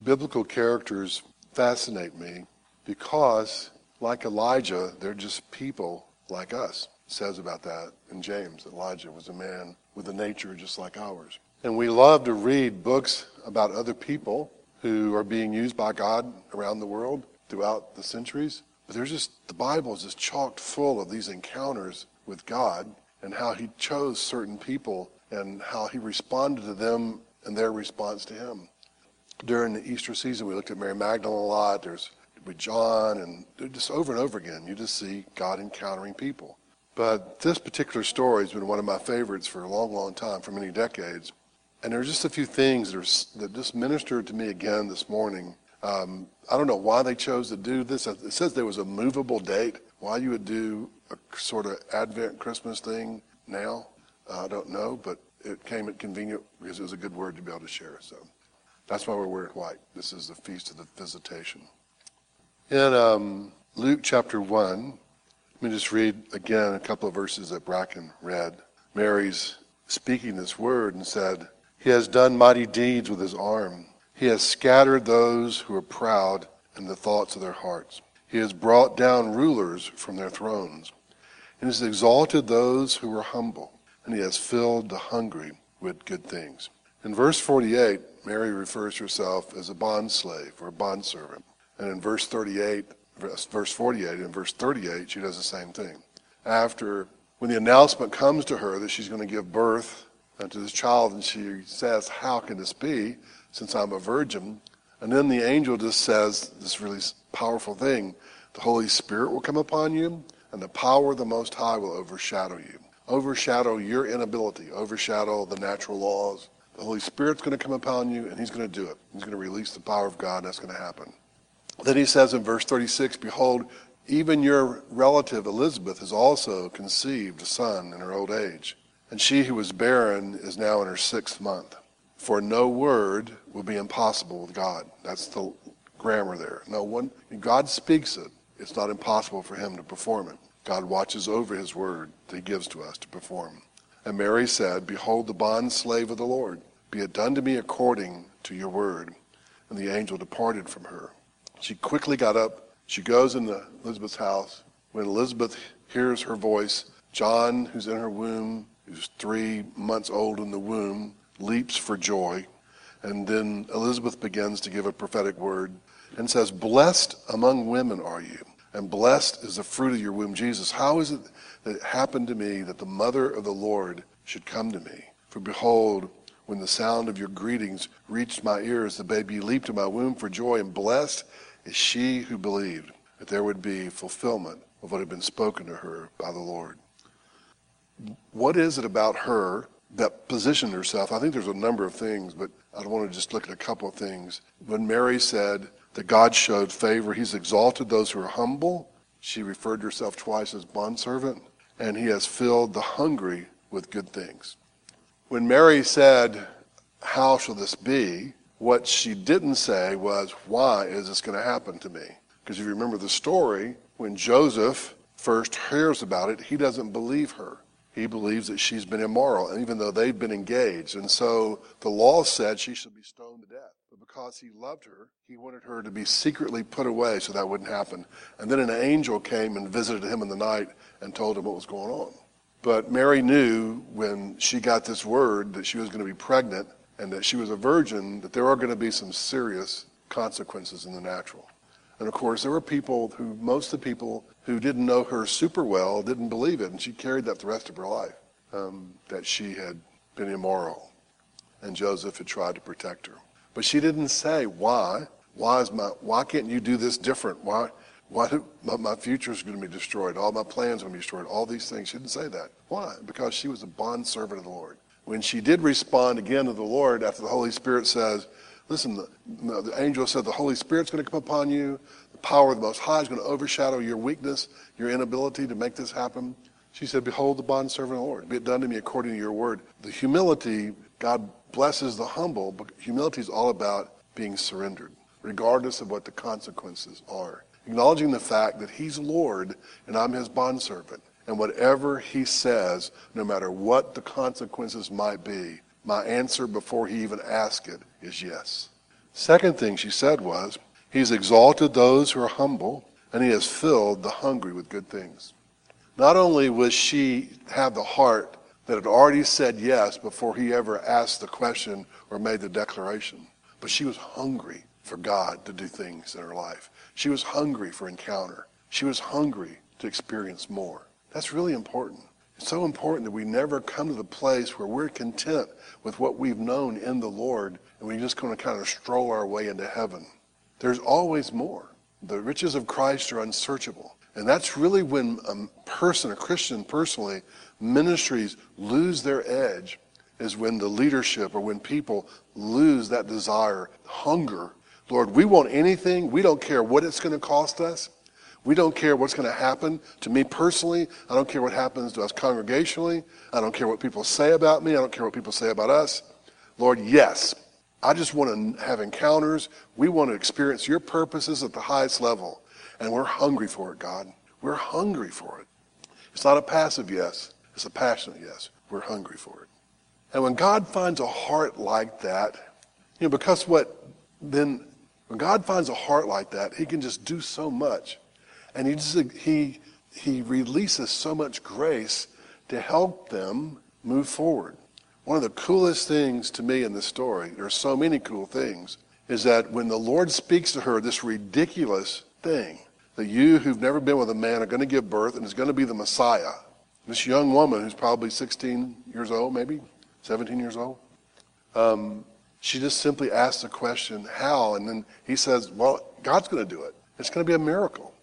Biblical characters fascinate me because, like Elijah, they're just people like us. It says about that in James. Elijah was a man with a nature just like ours. And we love to read books about other people who are being used by God around the world throughout the centuries. But the Bible is just chock full of these encounters with God and how he chose certain people and how he responded to them and their response to him. During the Easter season, we looked at Mary Magdalene a lot. There's with John, and just over and over again, you just see God encountering people. But this particular story has been one of my favorites for a long, long time, for many decades. And there's just a few things that just ministered to me again this morning. I don't know why they chose to do this. It says there was a movable date. Why you would do a sort of Advent Christmas thing now, I don't know. But it came at convenient because it was a good word to be able to share. So that's why we're wearing white. This is the Feast of the Visitation. In Luke chapter 1, let me just read again a couple of verses that Bracken read. Mary's speaking this word and said, "He has done mighty deeds with his arm. He has scattered those who are proud in the thoughts of their hearts. He has brought down rulers from their thrones, and has exalted those who are humble, and he has filled the hungry with good things." In verse 48, Mary refers to herself as a bondslave or a bondservant. And in verse 48 and verse 38, she does the same thing. When the announcement comes to her that she's going to give birth to this child, and she says, "How can this be, since I'm a virgin?" And then the angel just says this really powerful thing: "The Holy Spirit will come upon you, and the power of the Most High will overshadow you." Overshadow your inability, overshadow the natural laws. The Holy Spirit's going to come upon you, and he's going to do it. He's going to release the power of God, and that's going to happen. Then he says in verse 36, "Behold, even your relative Elizabeth has also conceived a son in her old age. And she who was barren is now in her 6th month. For no word will be impossible with God." That's the grammar there. God speaks it. It's not impossible for him to perform it. God watches over his word that he gives to us to perform. And Mary said, "Behold, the bondslave of the Lord. Be it done to me according to your word." And the angel departed from her. She quickly got up. She goes into Elizabeth's house. When Elizabeth hears her voice, John, who's in her womb, who's 3 months old in the womb, leaps for joy. And then Elizabeth begins to give a prophetic word and says, "Blessed among women are you, and blessed is the fruit of your womb, Jesus. How is it that it happened to me that the mother of the Lord should come to me? For behold, when the sound of your greetings reached my ears, the baby leaped in my womb for joy, and blessed is she who believed that there would be fulfillment of what had been spoken to her by the Lord." What is it about her that positioned herself? I think there's a number of things, but I want to just look at a couple of things. When Mary said that God showed favor, he's exalted those who are humble. She referred to herself twice as bondservant. And he has filled the hungry with good things. When Mary said, "How shall this be?" what she didn't say was, "Why is this going to happen to me?" Because if you remember the story, when Joseph first hears about it, he doesn't believe her. He believes that she's been immoral, even though they've been engaged. And so the law said she should be stoned to death. But because he loved her, he wanted her to be secretly put away so that wouldn't happen. And then an angel came and visited him in the night and told him what was going on. But Mary knew when she got this word that she was going to be pregnant and that she was a virgin, that there are going to be some serious consequences in the natural. And of course, there were most of the people who didn't know her super well didn't believe it, and she carried that the rest of her life, that she had been immoral, and Joseph had tried to protect her. But she didn't say, "Why? Why can't you do this different? Why my future is going to be destroyed? All my plans are going to be destroyed." All these things. She didn't say that. Why? Because she was a bondservant of the Lord. When she did respond again to the Lord after the Holy Spirit says, "Listen, the angel said the Holy Spirit's going to come upon you. The power of the Most High is going to overshadow your weakness, your inability to make this happen." She said, "Behold the bondservant of the Lord. Be it done to me according to your word." The humility, God blesses the humble, but humility is all about being surrendered, regardless of what the consequences are. Acknowledging the fact that he's Lord and I'm his bondservant. And whatever he says, no matter what the consequences might be, my answer before he even asks it is yes. Second thing she said was, he's exalted those who are humble, and he has filled the hungry with good things. Not only was she have the heart that had already said yes before he ever asked the question or made the declaration, but she was hungry for God to do things in her life. She was hungry for encounter. She was hungry to experience more. That's really important. It's so important that we never come to the place where we're content with what we've known in the Lord and we're just going to kind of stroll our way into heaven. There's always more. The riches of Christ are unsearchable. And that's really when a Christian personally, ministries lose their edge, is when the leadership or when people lose that desire, hunger. Lord, we want anything. We don't care what it's going to cost us. We don't care what's going to happen to me personally. I don't care what happens to us congregationally. I don't care what people say about me. I don't care what people say about us. Lord, yes, I just want to have encounters. We want to experience your purposes at the highest level. And we're hungry for it, God. We're hungry for it. It's not a passive yes. It's a passionate yes. We're hungry for it. And when God finds a heart like that, because when God finds a heart like that, he can just do so much. And he releases so much grace to help them move forward. One of the coolest things to me in this story, there are so many cool things, is that when the Lord speaks to her this ridiculous thing, that you who've never been with a man are going to give birth and is going to be the Messiah. This young woman who's probably 16 years old, maybe 17 years old, she just simply asks the question, how? And then he says, well, God's going to do it. It's going to be a miracle.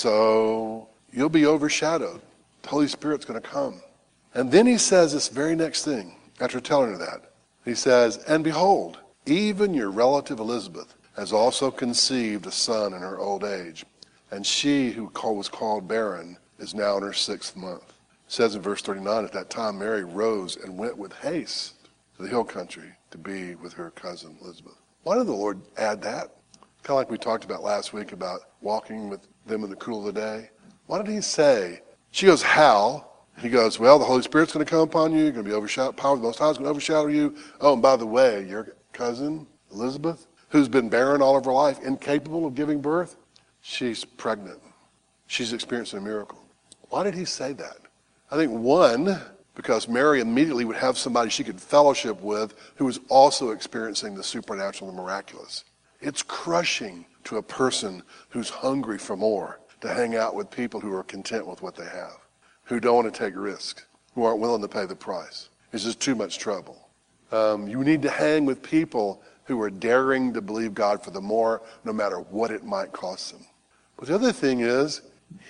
So you'll be overshadowed. The Holy Spirit's going to come. And then he says this very next thing, after telling her that. He says, and behold, even your relative Elizabeth has also conceived a son in her old age. And she who was called barren is now in her 6th month. It says in verse 39, at that time Mary rose and went with haste to the hill country to be with her cousin Elizabeth. Why did the Lord add that? Kind of like we talked about last week about walking with them in the cool of the day. Why did he say? She goes, how? He goes, well, the Holy Spirit's going to come upon you. You're going to be overshadowed. Power of the Most High is going to overshadow you. Oh, and by the way, your cousin Elizabeth, who's been barren all of her life, incapable of giving birth, she's pregnant. She's experiencing a miracle. Why did he say that? I think one, because Mary immediately would have somebody she could fellowship with who was also experiencing the supernatural and miraculous. It's crushing to a person who's hungry for more to hang out with people who are content with what they have, who don't want to take risks, who aren't willing to pay the price. It's just too much trouble. You need to hang with people who are daring to believe God for the more, no matter what it might cost them. But the other thing is,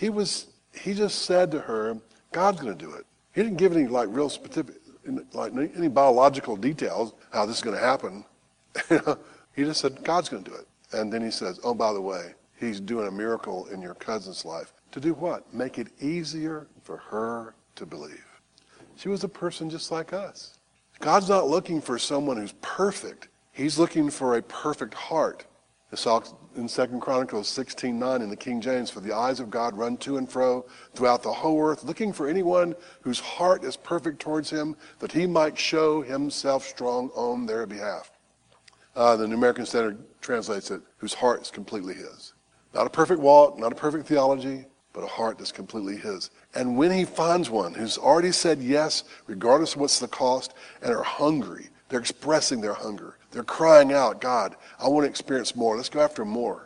he just said to her, God's going to do it. He didn't give any real specific, any biological details how this is going to happen. He just said, God's going to do it. And then he says, oh, by the way, he's doing a miracle in your cousin's life. To do what? Make it easier for her to believe. She was a person just like us. God's not looking for someone who's perfect. He's looking for a perfect heart. It's in 2 Chronicles 16:9 in the King James, for the eyes of God run to and fro throughout the whole earth, looking for anyone whose heart is perfect towards him, that he might show himself strong on their behalf. The New American Standard translates it, whose heart is completely his. Not a perfect walk, not a perfect theology, but a heart that's completely his. And when he finds one who's already said yes, regardless of what's the cost, and are hungry, they're expressing their hunger. They're crying out, God, I want to experience more. Let's go after more.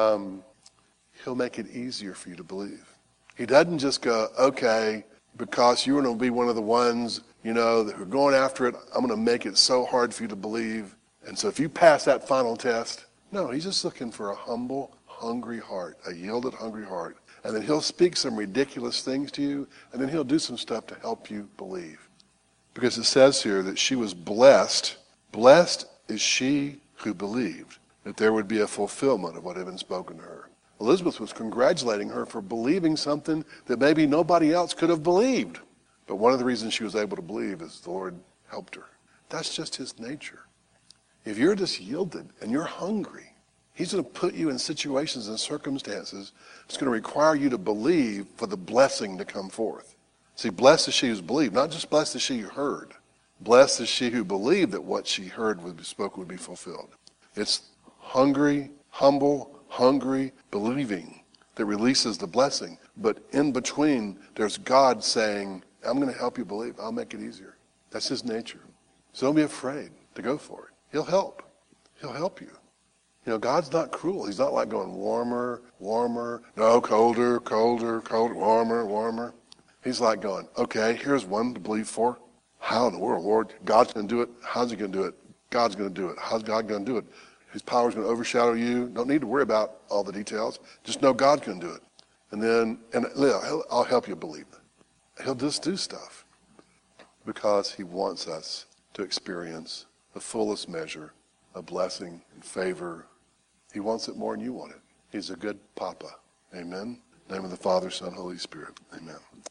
He'll make it easier for you to believe. He doesn't just go, okay, because you're going to be one of the ones, that are going after it, I'm going to make it so hard for you to believe. And so if you pass that final test, no, he's just looking for a humble, hungry heart, a yielded, hungry heart. And then he'll speak some ridiculous things to you, and then he'll do some stuff to help you believe. Because it says here that she was blessed. Blessed is she who believed that there would be a fulfillment of what had been spoken to her. Elizabeth was congratulating her for believing something that maybe nobody else could have believed. But one of the reasons she was able to believe is the Lord helped her. That's just his nature. If you're just yielded and you're hungry, he's going to put you in situations and circumstances that's going to require you to believe for the blessing to come forth. See, blessed is she who's believed, not just blessed is she who heard. Blessed is she who believed that what she heard would be spoken would be fulfilled. It's hungry, humble, hungry, believing that releases the blessing. But in between, there's God saying, I'm going to help you believe. I'll make it easier. That's his nature. So don't be afraid to go for it. He'll help. He'll help you. You know, God's not cruel. He's not like going warmer, warmer, no, colder, colder, colder, warmer, warmer. He's like going, okay, here's one to believe for. How in the world, Lord? God's going to do it. How's he going to do it? God's going to do it. How's God going to do it? His power's going to overshadow you. Don't need to worry about all the details. Just know God's going to do it. And then, I'll help you believe it. He'll just do stuff because he wants us to experience the fullest measure of blessing and favor. He wants it more than you want it. He's a good papa. Amen. In the name of the Father, Son, Holy Spirit. Amen.